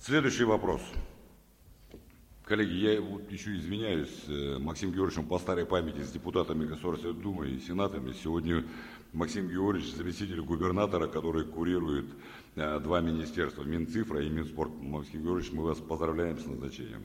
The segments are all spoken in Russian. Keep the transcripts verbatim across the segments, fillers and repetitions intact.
Следующий вопрос. Коллеги, я вот еще извиняюсь, Максим Георгиевичем по старой памяти с депутатами Государственной Думы и сенатами. Сегодня Максим Георгиевич заместитель губернатора, который курирует два министерства, Минцифра и Минспорт. Максим Георгиевич, мы вас поздравляем с назначением.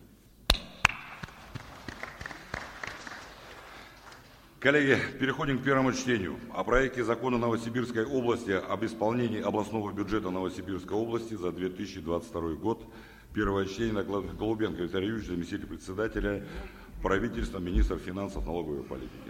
Коллеги, переходим к первому чтению. О проекте закона Новосибирской области об исполнении областного бюджета Новосибирской области за две тысячи двадцать второй год. Первое чтение, доклад Голубенко Виталий Юрьевич, заместитель председателя правительства, министр финансов, налоговой политики.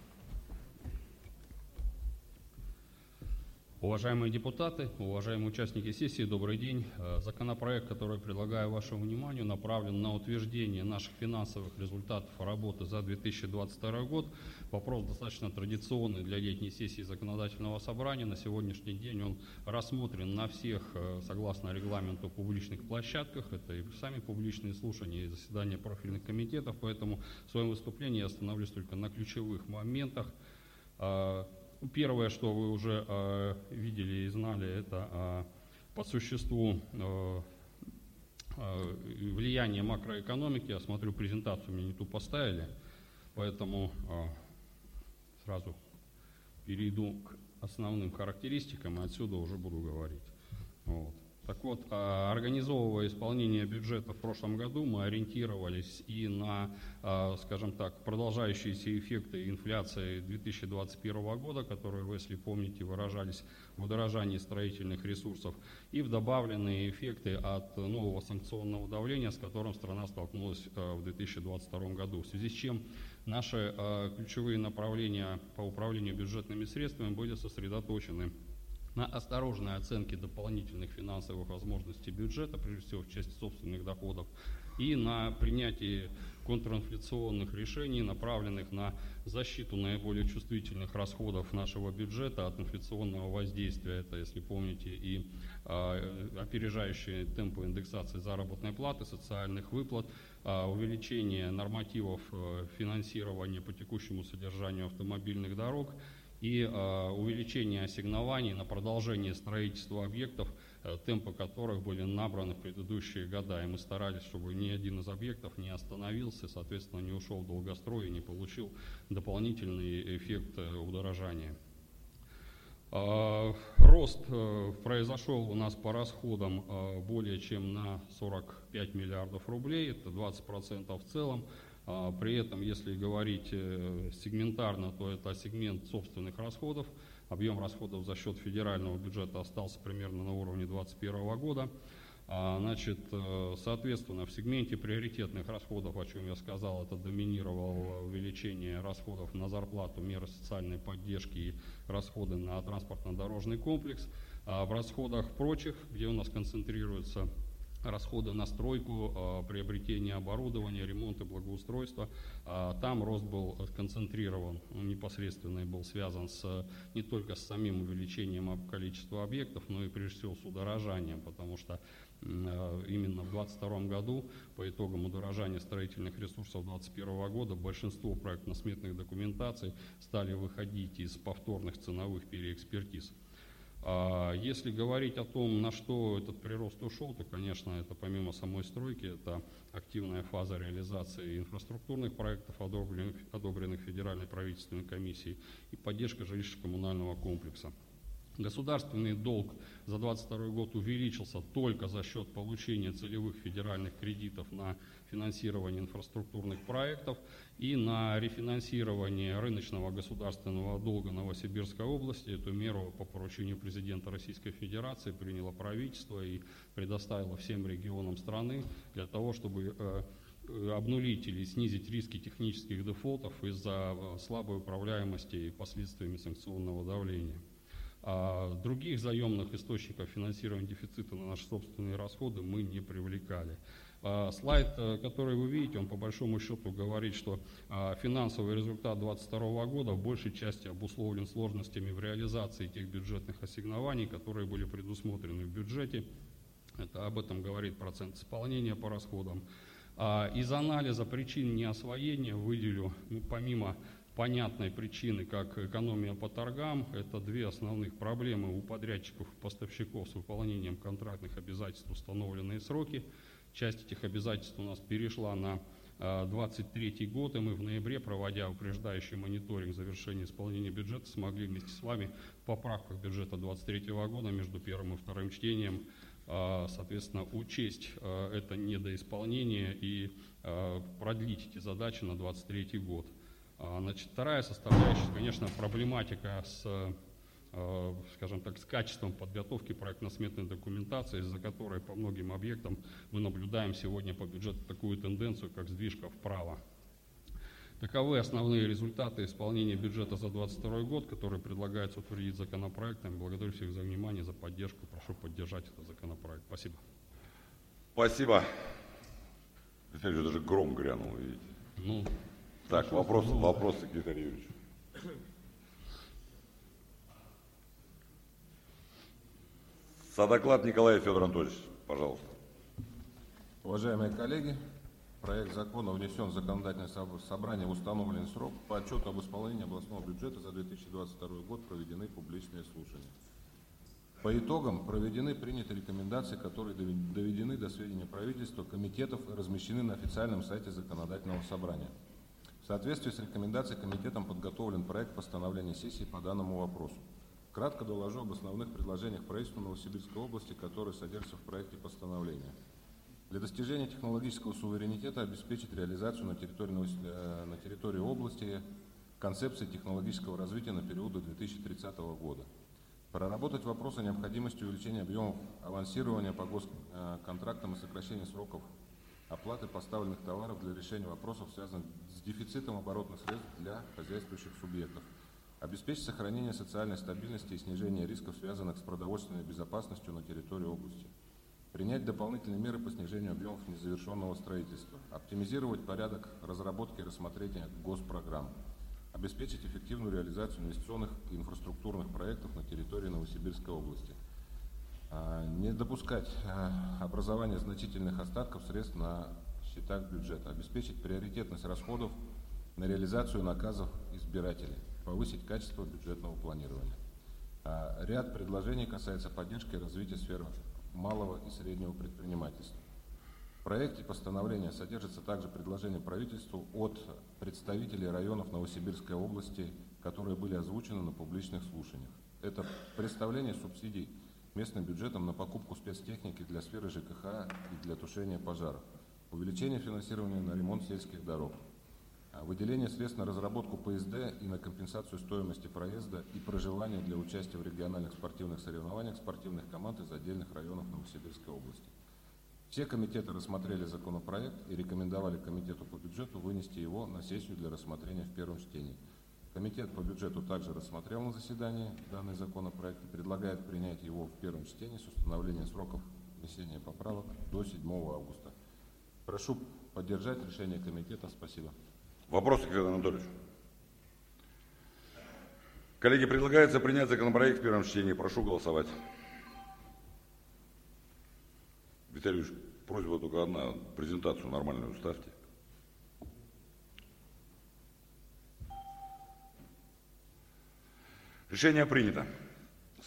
Уважаемые депутаты, уважаемые участники сессии, добрый день. Законопроект, который предлагаю вашему вниманию, направлен на утверждение наших финансовых результатов работы за две тысячи двадцать второй год. Вопрос достаточно традиционный для летней сессии законодательного собрания. На сегодняшний день он рассмотрен на всех, согласно регламенту, публичных площадках. Это и сами публичные слушания, и заседания профильных комитетов. Поэтому в своем выступлении я остановлюсь только на ключевых моментах. Первое, что вы уже э, видели и знали, это э, по существу э, э, влияние макроэкономики. Я смотрю, презентацию мне не ту поставили, поэтому э, сразу перейду к основным характеристикам и отсюда уже буду говорить. Вот. Так вот, организовывая исполнение бюджета в прошлом году, мы ориентировались и на, скажем так, продолжающиеся эффекты инфляции две тысячи двадцать первого года, которые, вы, если помните, выражались в удорожании строительных ресурсов, и в добавленные эффекты от нового санкционного давления, с которым страна столкнулась в две тысячи двадцать втором году. В связи с чем наши ключевые направления по управлению бюджетными средствами были сосредоточены на осторожной оценке дополнительных финансовых возможностей бюджета, прежде всего в части собственных доходов, и на принятии контринфляционных решений, направленных на защиту наиболее чувствительных расходов нашего бюджета от инфляционного воздействия. Это, если помните, и э, опережающие темпы индексации заработной платы, социальных выплат, э, увеличение нормативов э, финансирования по текущему содержанию автомобильных дорог, и э, увеличение ассигнований на продолжение строительства объектов, э, темпы которых были набраны в предыдущие года. И мы старались, чтобы ни один из объектов не остановился, соответственно, не ушел в долгострой и не получил дополнительный эффект э, удорожания. Э, рост э, произошел у нас по расходам э, более чем на сорок пять миллиардов рублей, это двадцать процентов в целом. При этом, если говорить сегментарно, то это сегмент собственных расходов. Объем расходов за счет федерального бюджета остался примерно на уровне две тысячи двадцать первого года. Значит, соответственно, в сегменте приоритетных расходов, о чем я сказал, это доминировало увеличение расходов на зарплату, меры социальной поддержки и расходы на транспортно-дорожный комплекс. В расходах прочих, где у нас концентрируются расходы на стройку, приобретение оборудования, ремонт и благоустройство, там рост был сконцентрирован, непосредственно был связан с, не только с самим увеличением количества объектов, но и прежде всего с удорожанием, потому что именно в две тысячи двадцать втором году по итогам удорожания строительных ресурсов две тысячи двадцать первого года большинство проектно-сметных документаций стали выходить из повторных ценовых переэкспертиз. Если говорить о том, на что этот прирост ушел, то, конечно, это помимо самой стройки, это активная фаза реализации инфраструктурных проектов, одобренных, одобренных Федеральной правительственной комиссией, и поддержка жилищно-коммунального комплекса. Государственный долг за две тысячи двадцать второй год увеличился только за счет получения целевых федеральных кредитов на финансирование инфраструктурных проектов и на рефинансирование рыночного государственного долга Новосибирской области. Эту меру по поручению президента Российской Федерации приняло правительство и предоставило всем регионам страны для того, чтобы э, обнулить или снизить риски технических дефолтов из-за слабой управляемости и последствиями санкционного давления. Других заемных источников финансирования дефицита на наши собственные расходы мы не привлекали. Слайд, который вы видите, он по большому счету говорит, что финансовый результат две тысячи двадцать второго года в большей части обусловлен сложностями в реализации тех бюджетных ассигнований, которые были предусмотрены в бюджете. Это, об этом говорит процент исполнения по расходам. Из анализа причин неосвоения выделю, ну, помимо понятной причины, как экономия по торгам. Это две основных проблемы у подрядчиков и поставщиков с выполнением контрактных обязательств в установленные сроки. Часть этих обязательств у нас перешла на двадцать третий год, и мы в ноябре, проводя упреждающий мониторинг завершения исполнения бюджета, смогли вместе с вами в поправках бюджета двадцать третьего года между первым и вторым чтением, соответственно, учесть это недоисполнение и продлить эти задачи на двадцать третий год. Значит, вторая составляющая, конечно, проблематика с, скажем так, с качеством подготовки проектно-сметной документации, из-за которой по многим объектам мы наблюдаем сегодня по бюджету такую тенденцию, как сдвижка вправо. Таковы основные результаты исполнения бюджета за двадцать второй год, которые предлагается утвердить законопроектом. Благодарю всех за внимание, за поддержку. Прошу поддержать этот законопроект. Спасибо. Спасибо. Виталий, даже гром грянул, видите. Ну, так, вопрос, вопрос, секретарь Юрьевич. Содоклад Николаев Федор Анатольевич, пожалуйста. Уважаемые коллеги, проект закона внесен в законодательное собрание в установленный срок. По отчету об исполнении областного бюджета за две тысячи двадцать второй год проведены публичные слушания. По итогам проведены приняты рекомендации, которые доведены до сведения правительства, комитетов и размещены на официальном сайте законодательного собрания. В соответствии с рекомендацией комитетом подготовлен проект постановления сессии по данному вопросу. Кратко доложу об основных предложениях правительства Новосибирской области, которые содержатся в проекте постановления. Для достижения технологического суверенитета обеспечить реализацию на территории, на территории области концепции технологического развития на период до две тысячи тридцатого года. Проработать вопрос о необходимости увеличения объемов авансирования по госконтрактам и сокращения сроков оплаты поставленных товаров для решения вопросов, связанных с дефицитом оборотных средств для хозяйствующих субъектов. Обеспечить сохранение социальной стабильности и снижение рисков, связанных с продовольственной безопасностью на территории области. Принять дополнительные меры по снижению объемов незавершенного строительства. Оптимизировать порядок разработки и рассмотрения госпрограмм. Обеспечить эффективную реализацию инвестиционных и инфраструктурных проектов на территории Новосибирской области. Не допускать образования значительных остатков средств на счетах бюджета. Обеспечить приоритетность расходов на реализацию наказов избирателей. Повысить качество бюджетного планирования. Ряд предложений касается поддержки и развития сферы малого и среднего предпринимательства. В проекте постановления содержится также предложение правительству от представителей районов Новосибирской области, которые были озвучены на публичных слушаниях. Это представление субсидий местным бюджетом на покупку спецтехники для сферы ЖКХ и для тушения пожаров, увеличение финансирования на ремонт сельских дорог, выделение средств на разработку ПСД и на компенсацию стоимости проезда и проживания для участия в региональных спортивных соревнованиях спортивных команд из отдельных районов Новосибирской области. Все комитеты рассмотрели законопроект и рекомендовали комитету по бюджету вынести его на сессию для рассмотрения в первом чтении. Комитет по бюджету также рассмотрел на заседании данный законопроект и предлагает принять его в первом чтении с установлением сроков внесения поправок до седьмого августа. Прошу поддержать решение комитета. Спасибо. Вопросы, Федор Анатольевич? Коллеги, предлагается принять законопроект в первом чтении. Прошу голосовать. Виталий Ильич, просьба только одна, презентацию нормальную ставьте. Решение принято.